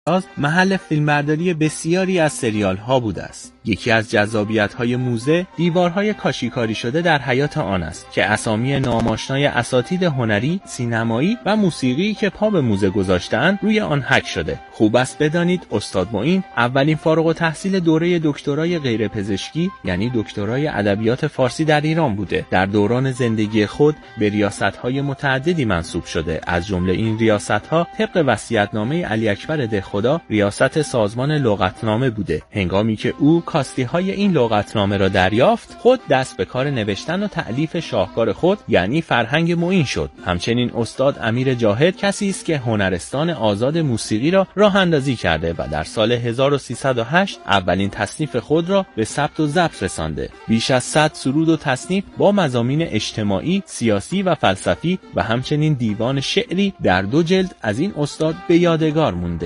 محل فیلمبرداری بسیاری از سریال ها بوده است. یکی از جذابیت های موزه دیوارهای کاشیکاری شده در حیاط آن است که اسامی ناماشنای اساتید هنری، سینمایی و موسیقی که پا به موزه گذاشته‌اند روی آن حک شده. خوب است بدانید استاد معین اولین فارغ التحصیل دوره دکترای غیر پزشکی یعنی دکترای ادبیات فارسی در ایران بوده. در دوران زندگی خود به ریاست‌های متعددی منصوب شده. از جمله این ریاست‌ها طبق وصیت‌نامه علی اکبر دهخدا ریاست سازمان لغتنامه بوده. هنگامی که او کاستی‌های این لغتنامه را دریافت، خود دست به کار نوشتن و تألیف شاهکار خود یعنی فرهنگ معین شد. همچنین استاد امیر جاهد کسی است که هنرستان آزاد موسیقی را راه اندازی کرده و در سال 1308 اولین تصنیف خود را به ثبت و ضبط رسانده. بیش از 100 سرود و تصنیف با مضامین اجتماعی، سیاسی و فلسفی و همچنین دیوان شعری در 2 جلد از این استاد به یادگار مونده.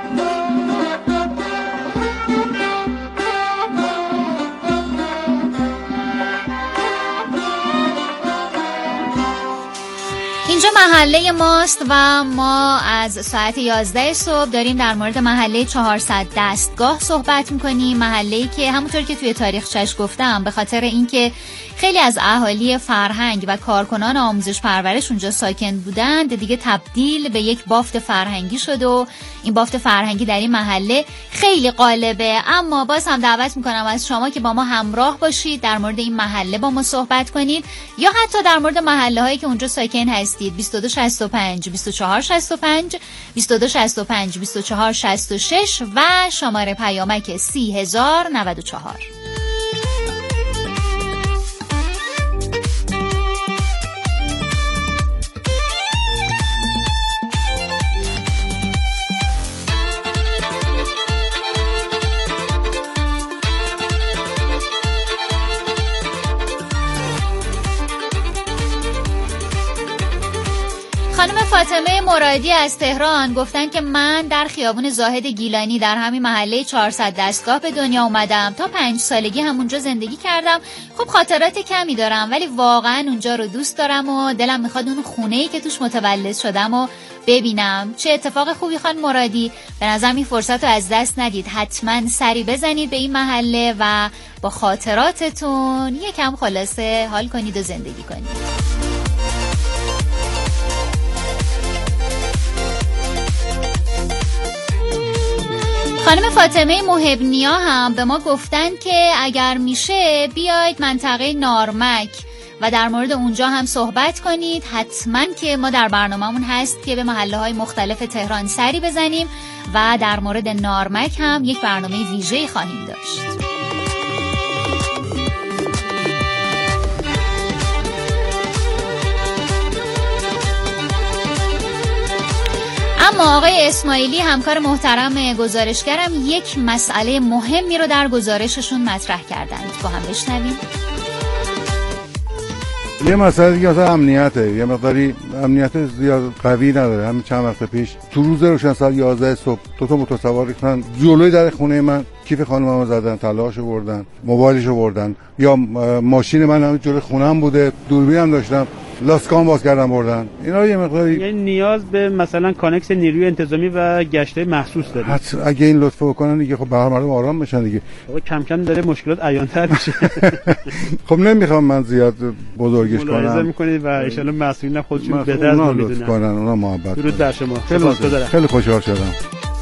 اینجا محله ماست و ما از ساعت 11 صبح داریم در مورد محله 400 دستگاه صحبت میکنیم. محله‌ای که همونطور که توی تاریخچه‌اش گفتم به خاطر اینکه خیلی از اهالی فرهنگ و کارکنان آموزش پرورش اونجا ساکن بودند دیگه تبدیل به یک بافت فرهنگی شد و این بافت فرهنگی در این محله خیلی غالبه. اما باز هم دعوت میکنم از شما که با ما همراه باشید، در مورد این محله با ما صحبت کنید یا حتی در مورد محله هایی که اونجا ساکن هستید. 2265 2465 2265 2466 و شماره پیامک 30094. خانم فاطمه مرادی از تهران گفتن که من در خیابون زاهد گیلانی در همین محله 400 دستگاه به دنیا اومدم. تا 5 سالگی همونجا زندگی کردم. خب خاطرات کمی دارم ولی واقعا اونجا رو دوست دارم و دلم میخواد اون خونه‌ای که توش متولد شدم و ببینم. چه اتفاق خوبی خانم مرادی. به نظرم این فرصت رو از دست ندید. حتما سری بزنید به این محله و با خاطراتتون یکم خلاصه حال کنید و زندگی کنید. خانم فاطمه محبنیا هم به ما گفتن که اگر میشه بیاید منطقه نارمک و در مورد اونجا هم صحبت کنید. حتما که ما در برنامه‌مون هست که به محله‌های مختلف تهران سری بزنیم و در مورد نارمک هم یک برنامه ویژه‌ای خواهیم داشت. اما آقای اسماعیلی همکار محترم گزارشگرم یک مسئله مهمی رو در گزارششون مطرح کردند. با هم بشنویم. یه مسئله دیگه اصلا امنیته. یه مقداری امنیت زیاد قوی نداره. همین چند وقت پیش تو روز روشن ساعت 11 صبح 2 متسوار ریختن جلوی در خونه من، کیف خانممو زدن، طلاهاشو بردن، موبایلشو بردن. یا ماشین من هم جلوی خونم بوده، دوربینم داشتم، لاسکام باز کردن بردن. اینا یه مقداری یعنی نیاز به مثلا کانکس نیروی انتظامی و گشته مخصوص داره. حتی اگه این لطفو بکنن دیگه خب به مردم آرام بشن دیگه. کم کم داره مشکلات عیان‌تر میشه. خب نمیخوام من زیاد بزرگش کنم. ملاحظه میکنید و ان شاءالله مسئولین خودشون بهتر از ما میدونن. کنن اونا محبت. درود بر شما. خیلی خوشحال شدم.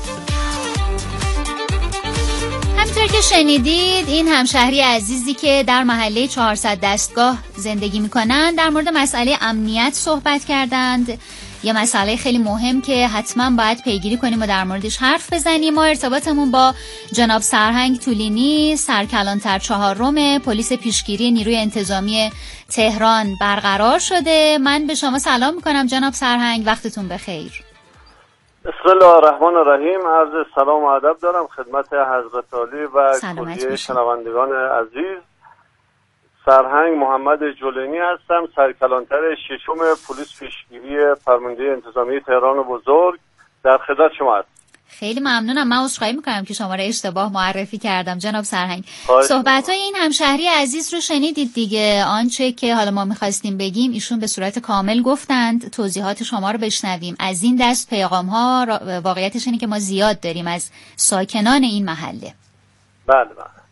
همونطور که شنیدید این همشهری عزیزی که در محله 400 دستگاه زندگی میکنن در مورد مسئله امنیت صحبت کردند. یه مسئله خیلی مهم که حتما باید پیگیری کنیم و در موردش حرف بزنیم. ما ارتباطمون با جناب سرهنگ طولینی، سرکلانتر 4 پلیس پیشگیری نیروی انتظامی تهران برقرار شده. من به شما سلام میکنم جناب سرهنگ، وقتتون بخیر. بسم الله الرحمن الرحیم. عرض سلام و ادب دارم خدمت حضرت عالی و کلیه شنوندگان عزیز. سرهنگ محمد جولینی هستم، سرکلانتر 6 پلیس پیشگیری فرمانده انتظامی تهران بزرگ، در خدمت شما هستم. خیلی ممنونم. من عذرخواهی میکنم که شما را اشتباه معرفی کردم جناب سرهنگ. صحبت‌های این همشهری عزیز رو شنیدید دیگه. آنچه که حالا ما میخواستیم بگیم ایشون به صورت کامل گفتند. توضیحات شما رو بشنویم. از این دست پیغام‌ها واقعیتش اینه که ما زیاد داریم از ساکنان این محله. بله.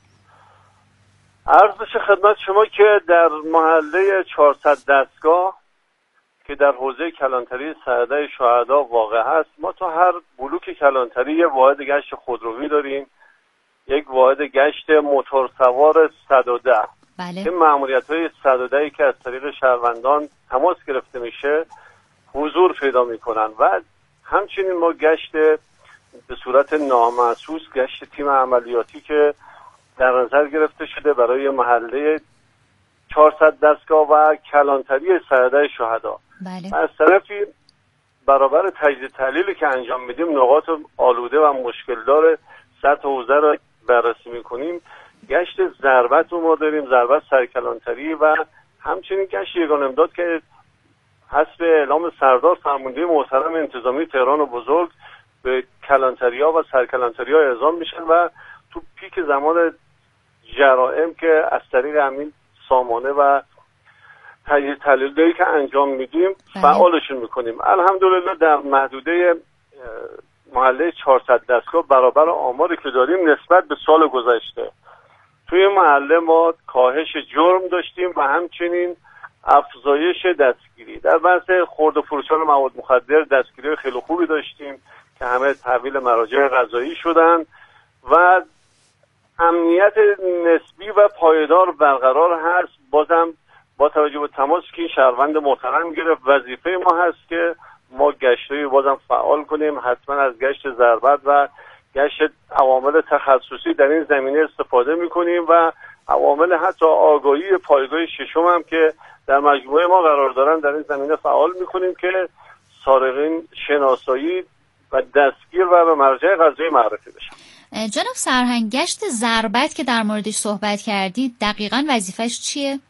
عرض بشه خدمت شما که در محله 400 دستگاه که در حوزه کلانتری سرده شهدا واقع هست، ما تو هر بلوک کلانتری یه واحد گشت خودروی داریم، یک واحد گشت موتورسوار 110. بله. این مأموریت‌های 110 که از طریق شهروندان تماس گرفته میشه حضور پیدا میکنن و همچنین ما گشت به صورت نامحسوس، گشت تیم عملیاتی که در نظر گرفته شده برای محله 400 دستگاه و کلانتری سرده شهدا. بله. از طرفی برابر تجزیه تحلیلی که انجام میدیم نقاط آلوده و مشکل داره سطح حوزه را بررسی میکنیم. گشت ضربت رو ما داریم، ضربت سرکلانتری و همچنین گشت یگان امداد که حسب اعلام سردار فرمانده محترم انتظامی تهران بزرگ به کلانتری‌ها و سرکلانتری‌ها اعزام میشن و تو پیک زمان جرائم که از طریق همین سامانه و تجزیه تحلیلی که انجام میدیم فعالشون میکنیم. الحمدلله در محدوده محله 400 دستگاه برابر آماری که داریم نسبت به سال گذشته توی محله ما کاهش جرم داشتیم و همچنین افزایش دستگیری. در بحث خرد و فروشان مواد مخدر دستگیری خیلی خوبی داشتیم که همه تحویل مراجع قضایی شدن و امنیت نسبی و پایدار برقرار هست. بازم با توجه به تماسی که این شهروند محترم گرفت، وظیفه ما هست که ما گشت‌های بازم فعال کنیم. حتما از گشت ضربت و گشت عوامل تخصصی در این زمینه استفاده می‌کنیم و عوامل حتی آگاهی پایگاه ششم هم که در مجموعه ما قرار دارن در این زمینه فعال می‌کنیم که سارقین شناسایی و دستگیر و به مرجع قضایی معرفی بشن. جناب سرهنگ، گشت ضربت که در موردش صحبت کردید دقیقاً وظیفش چیه؟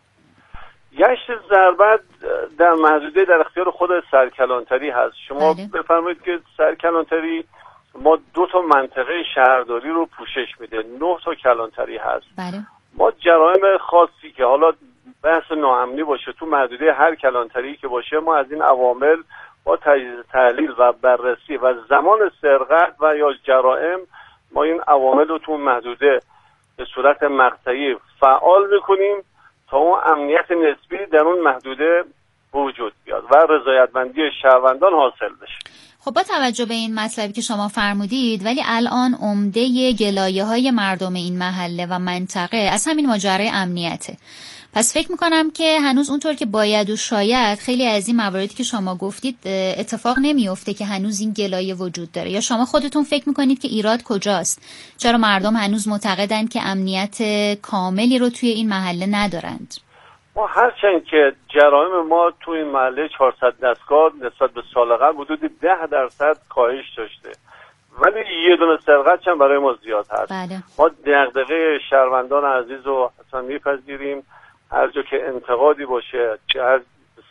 گشت ضربت در محدوده در اختیار خود سرکلانتری هست. شما بفرمایید که سرکلانتری ما 2 منطقه شهرداری رو پوشش میده، 9 کلانتری هست. بله. ما جرایم خاصی که حالا بحث ناامنی باشه تو محدوده هر کلانتری که باشه، ما از این عوامل با تجزیه تحلیل و بررسی و زمان سرقت و یا جرائم ما این عوامل رو تو محدوده به صورت مقطعی فعال میکنیم تا اون امنیت نسبی در اون محدوده وجود بیاد و رضایتمندی شهروندان حاصل بشه. خب با توجه به این مطلبی که شما فرمودید، ولی الان عمده گلایه‌های مردم این محله و منطقه از همین ماجرای امنیته. پس فکر میکنم که هنوز اونطور که باید و شاید خیلی از این مواردی که شما گفتید اتفاق نمیفته که هنوز این گلایه وجود داره. یا شما خودتون فکر میکنید که ایراد کجاست؟ چرا مردم هنوز معتقدند که امنیت کاملی رو توی این محله ندارند؟ ما هرچند که جرایم ما توی این محله 400 دستگاه نسبت به سال قبل حدود 10% کاهش داشته، ولی یه دونه سرقت هم برای ما زیاد هست. بله. ما دغدغه شهروندان عزیز رو اصلا میپذیریم. هر جا که انتقادی باشه، چه از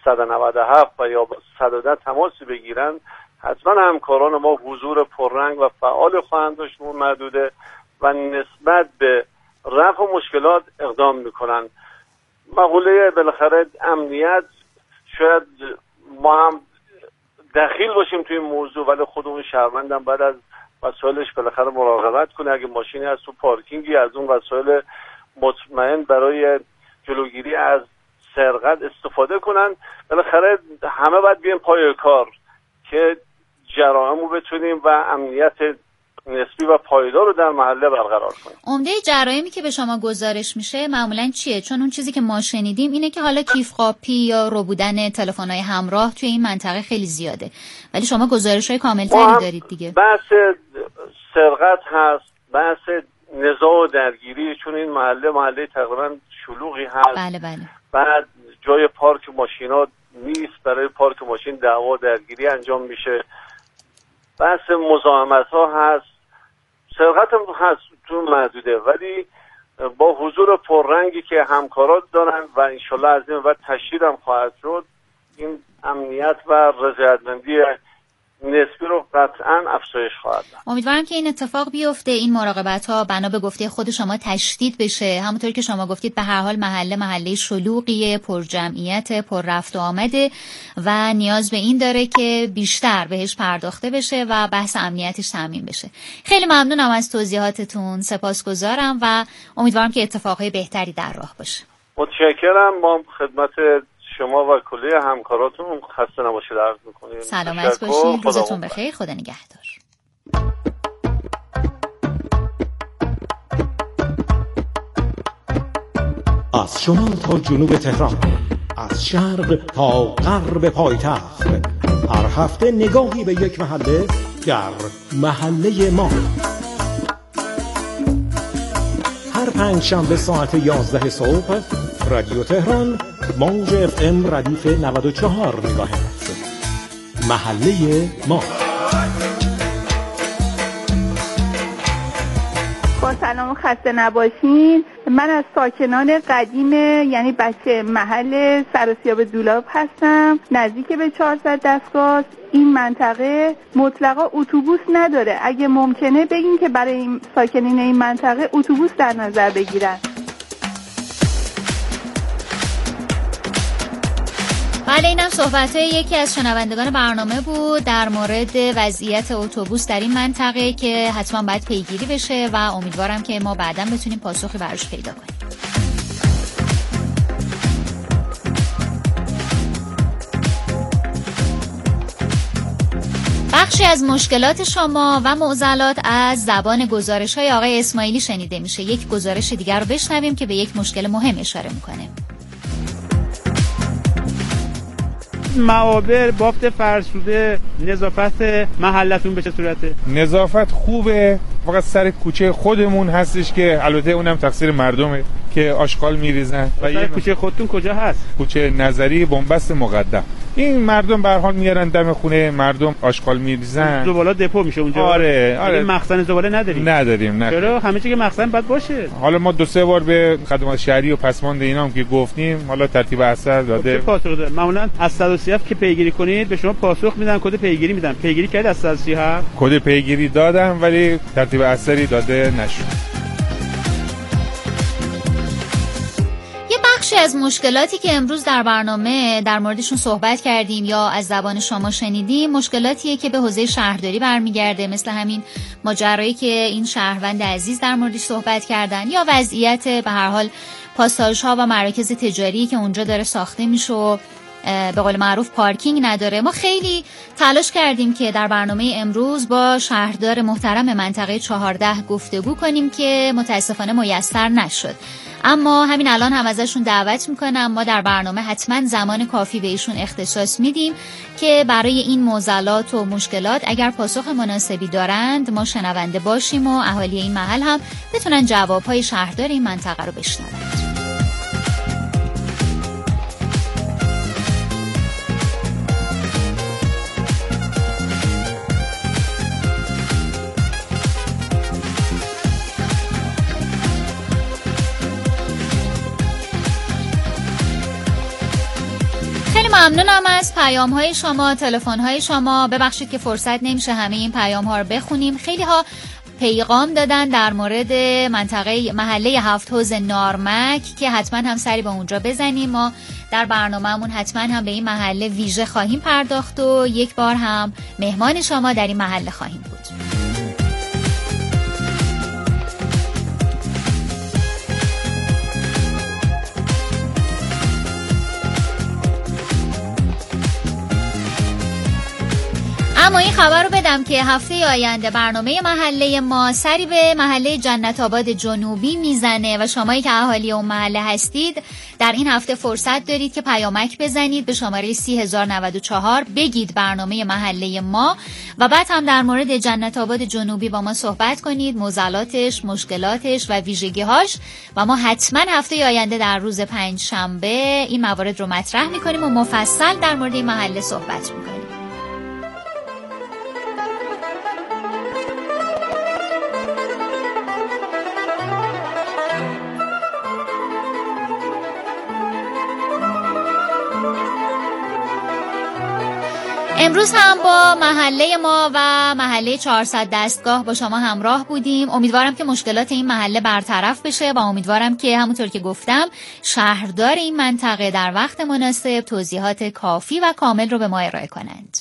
197 و یا 110 تماسی بگیرن، حتما همکاران ما حضور پررنگ و فعال خواهند داشت اون محدوده و نسبت به رفع مشکلات اقدام میکنن. مقوله بالاخره امنیت، شاید ما هم دخیل باشیم توی این موضوع، ولی خود اون شهروندم بعد از وسایلش بالاخره مراقبت کنه. اگه ماشینی از تو پارکینگی از اون وسایل مطمئن برای جلوگیری از سرقت استفاده کنن. بالاخره همه باید بیان پای کار که جرائم رو بتونیم و امنیت نسبی و پایدار رو در محله برقرار کنیم. عمده جرایمی که به شما گزارش میشه معمولا چیه؟ چون اون چیزی که ما شنیدیم اینه که حالا کیف قاپی یا ربودن تلفن‌های همراه توی این منطقه خیلی زیاده، ولی شما گزارش‌های کامل‌تری دارید دیگه. بحث سرقت هست، بحث نزاع و درگیری، چون این محله تقریبا شلوغی هست. بله. بعد جای پارک ماشینا نیست، برای پارک ماشین دعوا و درگیری انجام میشه. بحث مزاحمت ها هست، سرقت هم هست تو محدوده، ولی با حضور پررنگی که همکارات دارن و انشالله از این بعد تشدید هم خواهد شد، این امنیت و رضایتمندی نسبی رو قطعا افزایش خواهد داد. امیدوارم که این اتفاق بیفته، این مراقبت‌ها بنا به گفته خود شما تشدید بشه. همونطور که شما گفتید به هر حال محله شلوغیه، پر جمعیت، پر رفت و آمده و نیاز به این داره که بیشتر بهش پرداخته بشه و بحث امنیتش تامین بشه. خیلی ممنونم از توضیحاتتون، سپاسگزارم و امیدوارم که اتفاقهای بهتری در راه باشه. متشکرم. ما خدمت شما و کلی همکاراتون خسته نباشید عرض می‌کنیم. سلامت باشید. روزتون بخیر. خدا نگهدار. از شمال تا جنوب تهران، از شرق تا غرب پایتخت، هر هفته نگاهی به یک محله در محله ما. هر پنجشنبه ساعت 11 صبح رادیو تهران موج FM ردیف 94 مگاهرتز. محله ما. با سلام و خسته نباشین. من از ساکنان قدیم یعنی بچه محل سراسیاب دولاب هستم، نزدیک به 400 دستگاه. این منطقه مطلقا اتوبوس نداره. اگه ممکنه بگین که برای این ساکنین این منطقه اتوبوس در نظر بگیرن. بله، اینم صحبت‌های یکی از شنوندگان برنامه بود در مورد وضعیت اتوبوس در این منطقه که حتما باید پیگیری بشه و امیدوارم که ما بعداً بتونیم پاسخی براش پیدا کنیم. بخشی از مشکلات شما و معضلات از زبان گزارش‌های آقای اسماعیلی شنیده میشه. یک گزارش دیگر رو بشنویم که به یک مشکل مهم اشاره میکنه. معابر، بافت فرسوده، نظافت محلتون به چه صورته؟ نظافت خوبه، فقط سر کوچه خودمون هستش که البته اونم تقصیر مردمه که آشغال میریزن. و یه کوچه خودتون کجا هست؟ کوچه نظری بنبست مقدم. این مردم به هر حال میارن دم خونه مردم آشغال میریزن. زباله دپو میشه اونجا. آره. مخزن زباله نداریم. چرا؟ همه چی که مخزن باید باشه. حالا ما 2-3 بار به خدمات شهری و پسماند اینا هم که گفتیم، حالا ترتیب اثر داده. چه پاسخ داده؟ معمولا از 137 که پیگیری کنید به شما پاسخ میدن، کد پیگیری میدن. پیگیری کردید از 137؟ کد پیگیری دادم ولی ترتیب اثری داده نشد. بخشی از مشکلاتی که امروز در برنامه در موردشون صحبت کردیم یا از زبان شما شنیدیم، مشکلاتیه که به حوزه شهرداری برمیگرده، مثل همین ماجرایی که این شهروند عزیز در موردش صحبت کردن یا وضعیت به هر حال پاساژها و مراکز تجاری که اونجا داره ساخته میشه و به قول معروف پارکینگ نداره. ما خیلی تلاش کردیم که در برنامه امروز با شهردار محترم منطقه 14 گفتگو کنیم که متاسفانه میسر نشد، اما همین الان هم ازشون دعوت میکنم ما در برنامه حتما زمان کافی به ایشون اختصاص میدیم که برای این معضلات و مشکلات اگر پاسخ مناسبی دارند ما شنونده باشیم و اهالی این محل هم بتونن جوابهای شهردار این منطقه رو بشنوند. ممنونم از پیام‌های شما، تلفن‌های شما. ببخشید که فرصت نمیشه همه این پیام‌ها رو بخونیم. خیلی ها پیغام دادن در مورد منطقه محله 7 حوض نارمک که حتما هم سری به اونجا بزنیم. ما در برنامه‌مون حتما هم به این محله ویژه خواهیم پرداخت و یک بار هم مهمان شما در این محله خواهیم بود. اما این خبر رو بدم که هفته آینده برنامه محله ما سری به محله جنت آباد جنوبی میزنه و شمایی که اهالی اون محله هستید در این هفته فرصت دارید که پیامک بزنید به شماره 3094 بگید برنامه محله ما و بعد هم در مورد جنت آباد جنوبی با ما صحبت کنید، معضلاتش، مشکلاتش و ویژگی‌هاش و ما حتما هفته آینده در روز پنجشنبه این موارد رو مطرح می‌کنیم و مفصل در مورد این محله صحبت می‌کنیم. امروز هم با محله ما و محله 400 دستگاه با شما همراه بودیم. امیدوارم که مشکلات این محله برطرف بشه و امیدوارم که همونطور که گفتم شهردار این منطقه در وقت مناسب توضیحات کافی و کامل رو به ما ارائه کنند.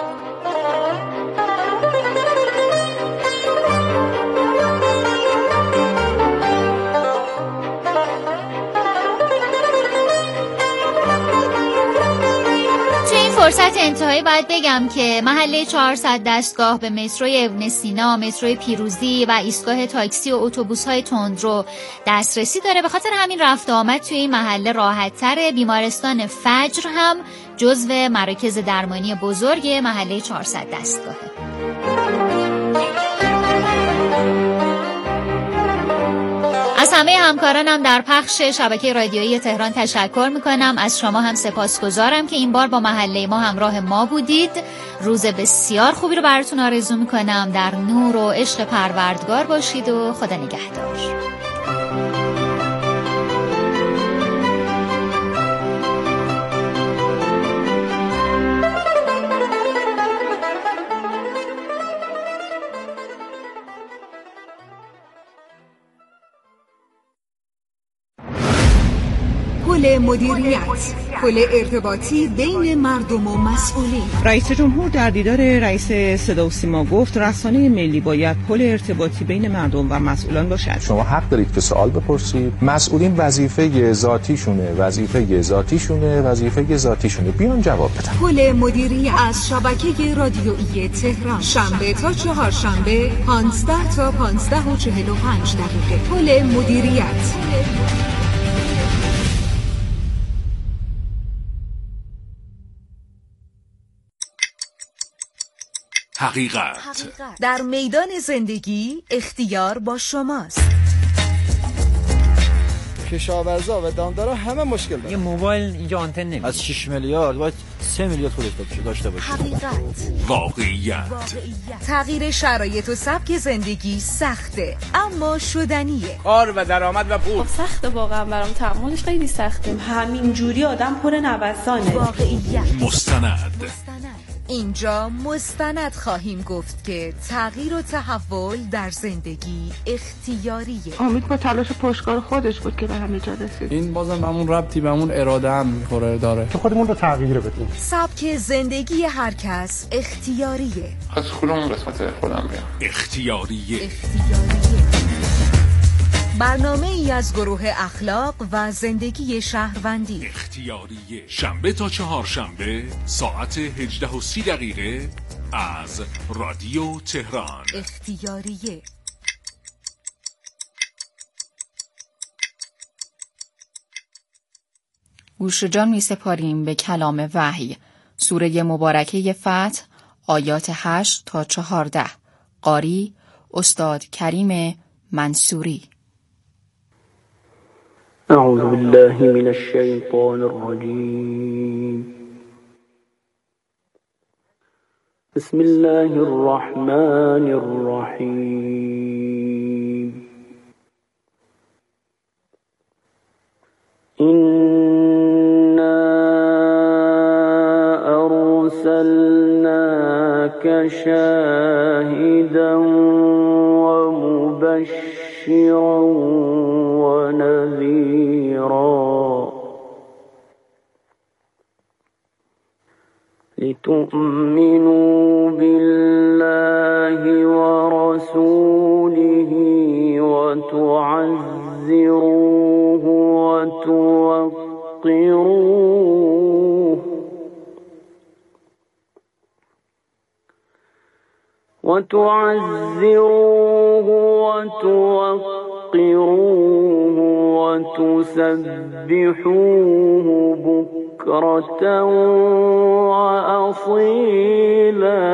فرصت انتهایی باید بگم که محله 400 دستگاه به متروی ابن سینا، متروی پیروزی و ایستگاه تاکسی و اتوبوس‌های تندرو دسترسی داره. به خاطر همین رفت و آمد توی این محله راحت‌تره. بیمارستان فجر هم جزو مراکز درمانی بزرگ محله 400 دستگاهه. از همه همکارانم در پخش شبکه رادیویی تهران تشکر میکنم. از شما هم سپاسگزارم که این بار با محله ما همراه ما بودید. روز بسیار خوبی رو براتون آرزو میکنم. در نور و عشق پروردگار باشید و خدا نگهدار. پل مدیریت، پل ارتباطی بین مردم و مسئولین. رئیس جمهور در دیدار رئیس صدا و سیما گفت رسانه ملی باید پل ارتباطی بین مردم و مسئولان باشد. شما حق دارید که سوال بپرسید. مسئولین وظیفه ذاتیشونه بیان جواب بدن. پل مدیریت از شبکه رادیویی تهران، شنبه تا چهارشنبه 15 تا 15:45. پل مدیریت. حقیقت در میدان زندگی اختیار با شماست. کشاورزا و دامدارا همه مشکل دارن. یه موبایل اینجا آنتن نمیده. از 6 میلیارد باید 3 میلیارد خودش داشته باشه. واقعیت. تغییر شرایط و سبک زندگی سخته اما شدنیه. کار و درآمد و پول سخته، واقعا برام تحملش خیلی سخته. همین جوری آدم پر نوسانه. واقعیت. مستند. اینجا مستند خواهیم گفت که تغییر و تحول در زندگی اختیاریه. امید با تلاش پشتکار خودش بود که به همه جا رسید. این بازم همون ربطی به همون اراده هم میخوره داره که خودمون رو تغییر بدیم. سبک زندگی هر کس اختیاریه. از کدوم قسمت خودم بیام؟ اختیاریه. برنامه ای از گروه اخلاق و زندگی شهروندی. اختیاریه. شنبه تا چهارشنبه ساعت 18:30 از رادیو تهران. اختیاریه. گوش جان می سپاریم به کلام وحی، سوره مبارکه فتح، آیات 8 تا 14. قاری استاد کریم منصوری. اعوذ بالله من الشیطان الرجیم. بسم الله الرحمن الرحیم. إنا أرسلناك شاهدا ومبشرا ونذيرا لتؤمنوا بالله ورسوله وتعزروه وتوقروه وتسبحوه بكرة وأصيلا.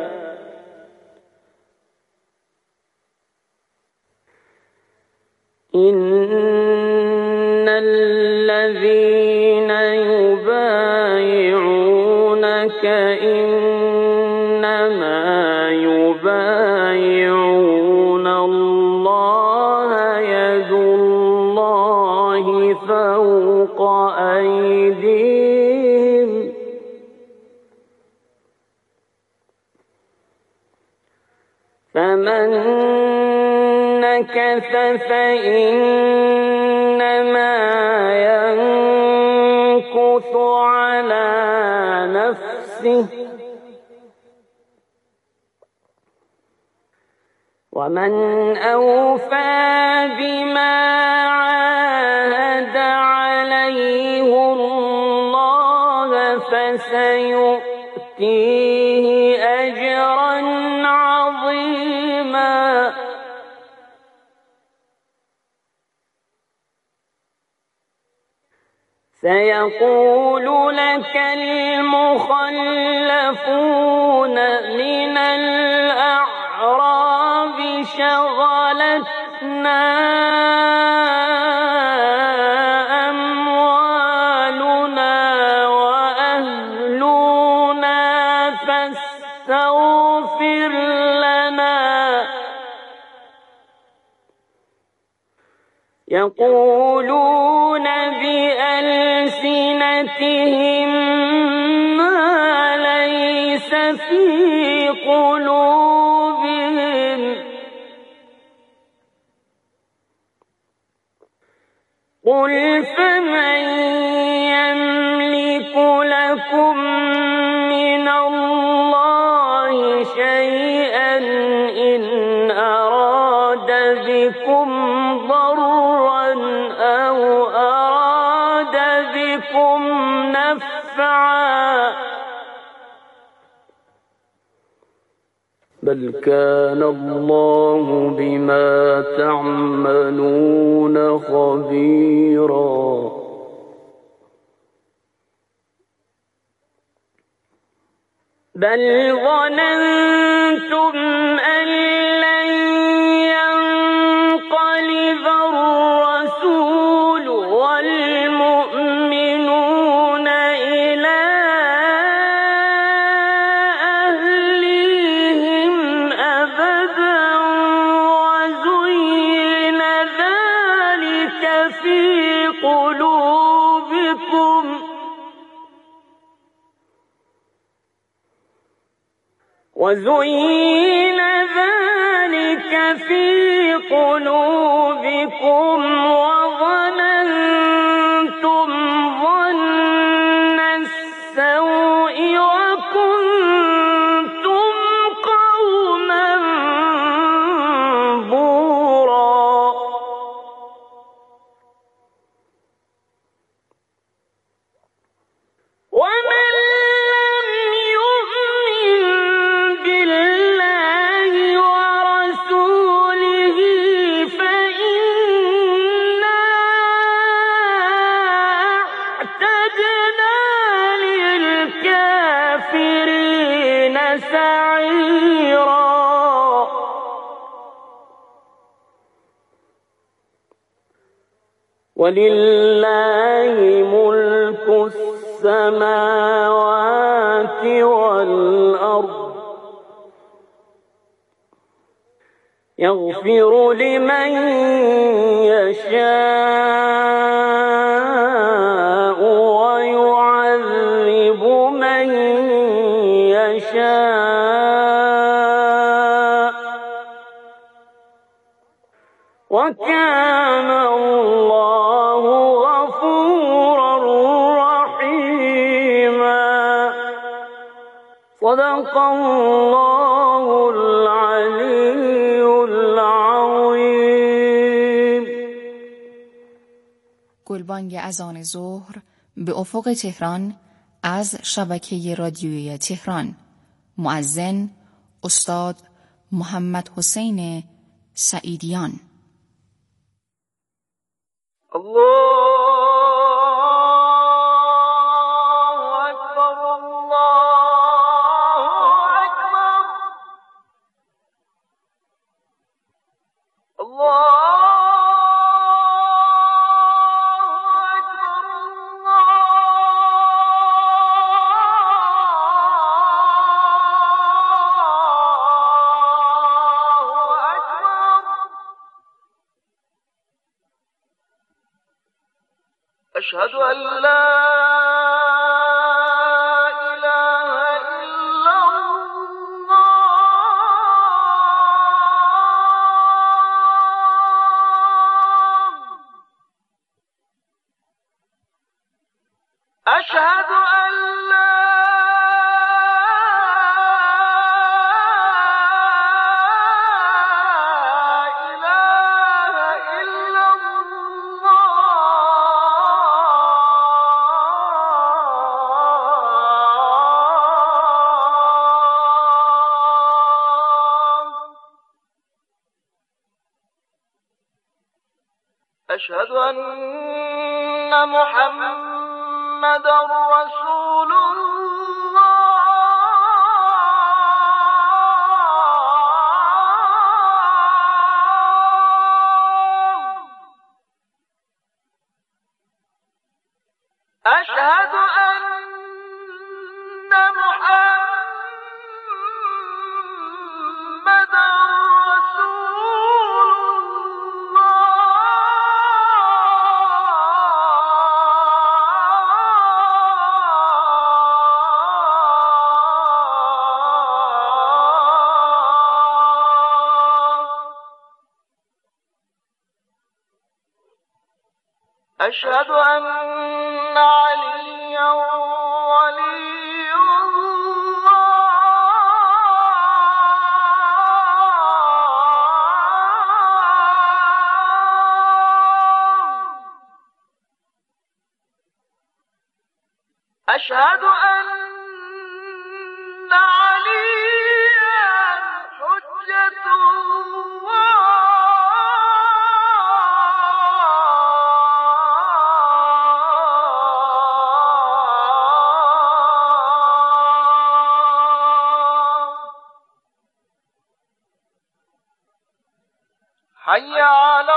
إن الذين يبايعونك إنما يبايعون الله يد الله فوق أيديهم فمن نكث فإنما ينكث على نفسه ومن أوفى بما عاهد عليه الله فسيؤتيه أجرا عظيما سيقول لك المخلفون من الأعراب شغلتنا أموالنا وأهلنا فاستغفر لنا يقولون بألسنتهم ما ليس في قلوبهم قل فمن يملك لكم من الله شيئا إن أراد بكم ضرا أو أراد بكم نفعا بل كان الله بما تعملون خبيرا بل ظننتم أن لن ينقلب الرسول والمؤمنون إلى أهليهم أبدا وزين ذلك في قلوبكم وزين ذلك في قلوبكم وظننتم ظن السوء وكنتم قوما بورا ومن لم يؤمن بالله ورسوله فإنا أعتدنا للكافرين سعيرا ولله ملك السماوات والأرض يغفر لمن يشاء ويعذب من يشاء وكان الله غفورا رحيما صدق الله العلي العظيم. گلبانگ اذان ظهر به افق تهران از شبکه رادیویی تهران. مؤذن استاد محمد حسین سعیدیان. أشهد أن لا إله إلا الله أشهد أن محمد رسول الله. أشهد أن محمد رسول الله. أشهد أن عليا ولي الله. أشهد أن عليا حجة الله. حي على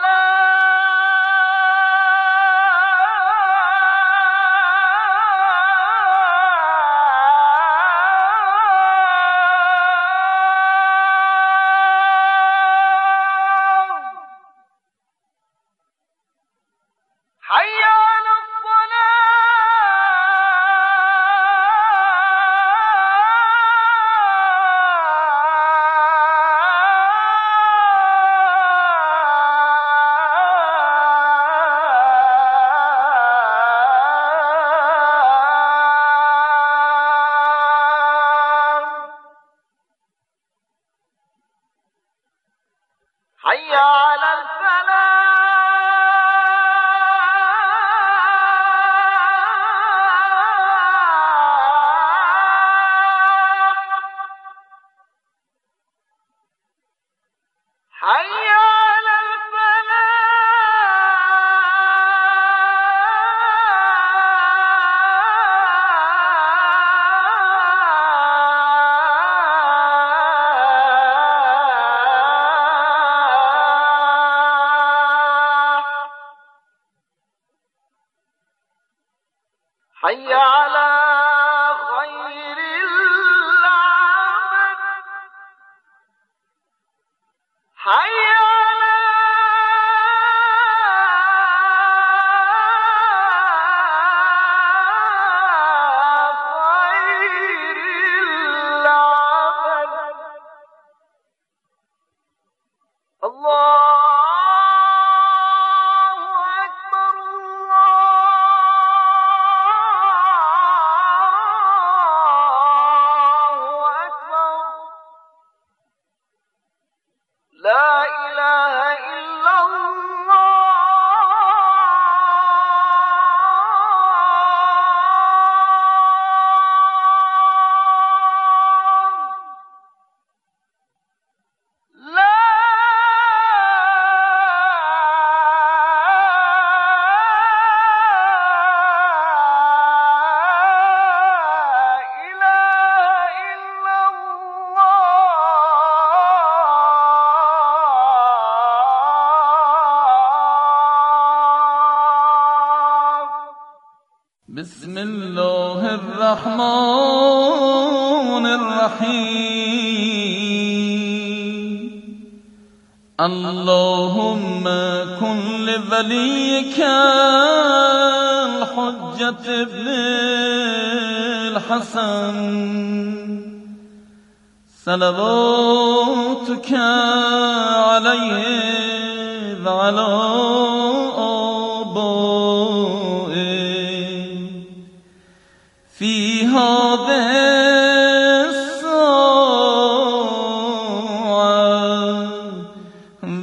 حي على الفلاح. حي على حي على خير العمل. حي على خير العمل. الله لا إله إلا الله. لا إله إلا بسم الله الرحمن الرحيم. اللهم كن لوليك الحجة ابن الحسن صلواتك عليه وعلى آبائه في هذه